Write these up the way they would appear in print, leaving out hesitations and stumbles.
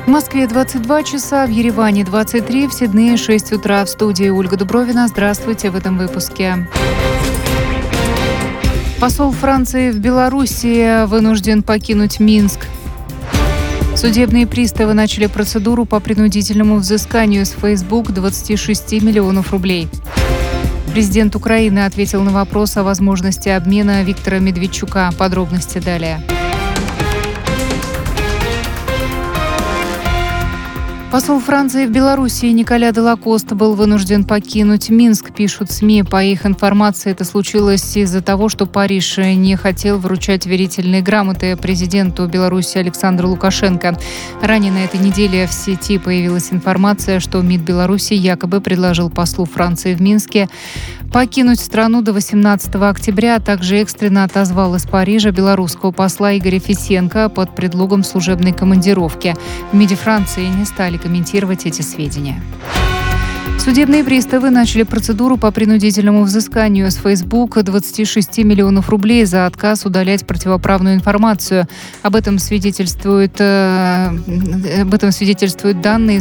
В Москве 22 часа, в Ереване 23, в Сиднее 6 утра. В студии Ольга Дубровина. Здравствуйте в этом выпуске. Посол Франции в Беларуси вынужден покинуть Минск. Судебные приставы начали процедуру по принудительному взысканию с Facebook 26 миллионов рублей. Президент Украины ответил на вопрос о возможности обмена Виктора Медведчука. Подробности далее. Посол Франции в Беларуси Николя Делакост был вынужден покинуть Минск, пишут СМИ. По их информации, это случилось из-за того, что Париж не хотел вручать верительные грамоты президенту Беларуси Александру Лукашенко. Ранее на этой неделе в сети появилась информация, что МИД Беларуси якобы предложил послу Франции в Минске покинуть страну до 18 октября, а также экстренно отозвал из Парижа белорусского посла Игоря Фисенко под предлогом служебной командировки. В МИДе Франции не стали комментировать эти сведения. Судебные приставы начали процедуру по принудительному взысканию с Facebook 26 миллионов рублей за отказ удалять противоправную информацию. Об этом свидетельствуют данные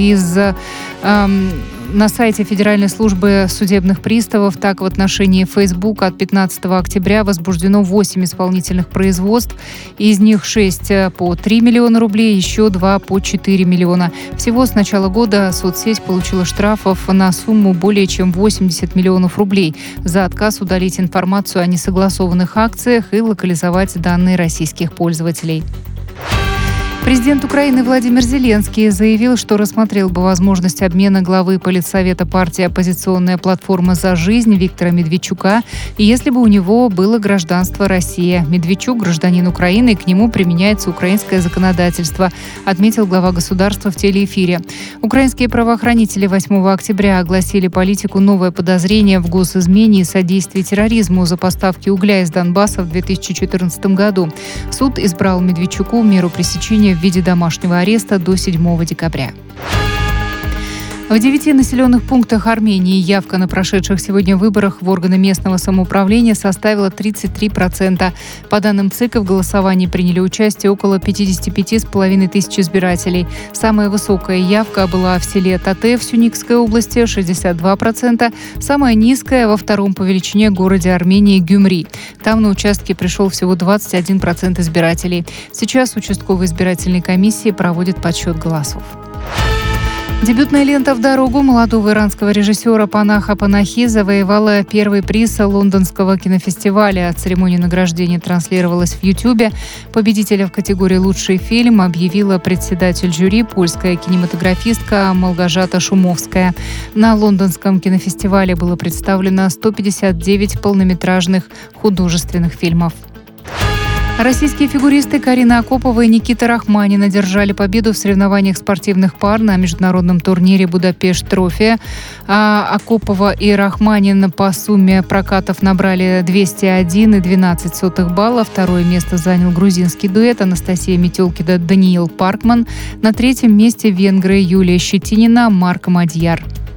на сайте Федеральной службы судебных приставов. Так, в отношении Facebook от 15 октября возбуждено 8 исполнительных производств. Из них 6 по 3 миллиона рублей, еще 2 по 4 миллиона. Всего с начала года соцсеть получила штрафов на сумму более чем 80 миллионов рублей за отказ удалить информацию о несогласованных акциях и локализовать данные российских пользователей. Президент Украины Владимир Зеленский заявил, что рассмотрел бы возможность обмена главы политсовета партии «Оппозиционная платформа за жизнь» Виктора Медведчука, если бы у него было гражданство России. Медведчук – гражданин Украины, и к нему применяется украинское законодательство, отметил глава государства в телеэфире. Украинские правоохранители 8 октября огласили политику новое подозрение в госизмене и содействии терроризму за поставки угля из Донбасса в 2014 году. Суд избрал Медведчуку меру пресечения в виде домашнего ареста до 7 декабря. В 9 населенных пунктах Армении явка на прошедших сегодня выборах в органы местного самоуправления составила 33%. По данным ЦИК, в голосовании приняли участие около 55,5 тысяч избирателей. Самая высокая явка была в селе Тате в Сюникской области – 62%. Самая низкая во втором по величине городе Армении Гюмри. Там на участке пришел всего 21% избирателей. Сейчас участковые избирательные комиссии проводят подсчет голосов. Дебютная лента «В дорогу» молодого иранского режиссера Панаха Панахи завоевала первый приз Лондонского кинофестиваля. Церемония награждения транслировалась в Ютубе. Победителя в категории «Лучший фильм» объявила председатель жюри, польская кинематографистка Малгожата Шумовская. На Лондонском кинофестивале было представлено 159 полнометражных художественных фильмов. Российские фигуристы Карина Акопова и Никита Рахманин одержали победу в соревнованиях спортивных пар на международном турнире «Будапешт-Трофи». Акопова и Рахманин по сумме прокатов набрали 201,12 балла. Второе место занял грузинский дуэт Анастасия Метелкина, Даниил Паркман. На третьем месте венгры Юлия Щетинина, Марк Мадьяр.